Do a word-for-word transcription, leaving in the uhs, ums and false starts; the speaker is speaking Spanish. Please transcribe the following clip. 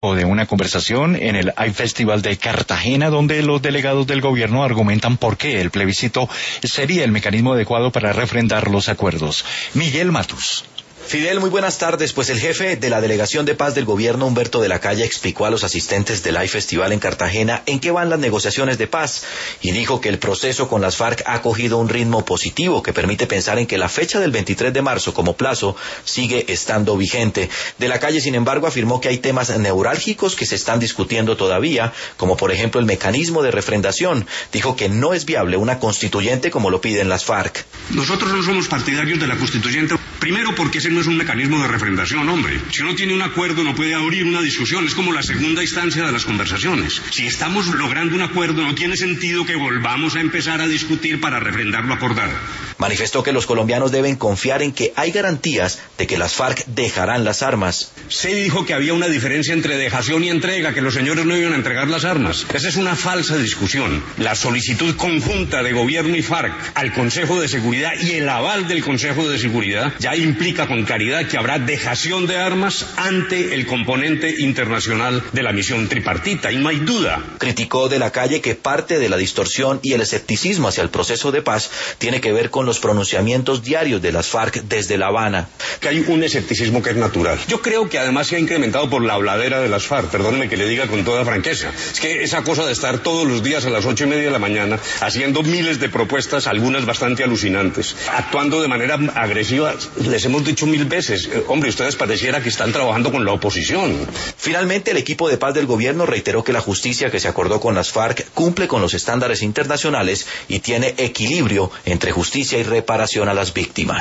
de una conversación en el iFestival de Cartagena, donde los delegados del gobierno argumentan por qué el plebiscito sería el mecanismo adecuado para refrendar los acuerdos. Miguel Matus. Fidel, muy buenas tardes. Pues el jefe de la Delegación de Paz del Gobierno, Humberto de la Calle, explicó a los asistentes del iFestival en Cartagena en qué van las negociaciones de paz y dijo que el proceso con las FARC ha cogido un ritmo positivo que permite pensar en que la fecha del veintitrés de marzo como plazo sigue estando vigente. De la Calle, sin embargo, afirmó que hay temas neurálgicos que se están discutiendo todavía, como por ejemplo el mecanismo de refrendación. Dijo que no es viable una constituyente como lo piden las FARC. Nosotros no somos partidarios de la constituyente, primero porque ese no es un mecanismo de refrendación, hombre. Si uno tiene un acuerdo no puede abrir una discusión, es como la segunda instancia de las conversaciones. Si estamos logrando un acuerdo no tiene sentido que volvamos a empezar a discutir para refrendar lo acordado. Manifestó que los colombianos deben confiar en que hay garantías de que las FARC dejarán las armas. Se dijo que había una diferencia entre dejación y entrega, que los señores no iban a entregar las armas. Esa es una falsa discusión. La solicitud conjunta de gobierno y FARC al Consejo de Seguridad y el aval del Consejo de Seguridad ya implica con claridad que habrá dejación de armas ante el componente internacional de la misión tripartita, y no hay duda. Criticó de la Calle que parte de la distorsión y el escepticismo hacia el proceso de paz tiene que ver con los pronunciamientos diarios de las FARC desde La Habana. Que hay un escepticismo que es natural. Yo creo que además se ha incrementado por la habladera de las FARC, perdóneme que le diga con toda franqueza. Es que esa cosa de estar todos los días a las ocho y media de la mañana haciendo miles de propuestas, algunas bastante alucinantes, actuando de manera agresiva, les hemos dicho mil veces, eh, hombre, ustedes pareciera que están trabajando con la oposición. Finalmente, el equipo de paz del gobierno reiteró que la justicia que se acordó con las FARC cumple con los estándares internacionales y tiene equilibrio entre justicia y reparación a las víctimas.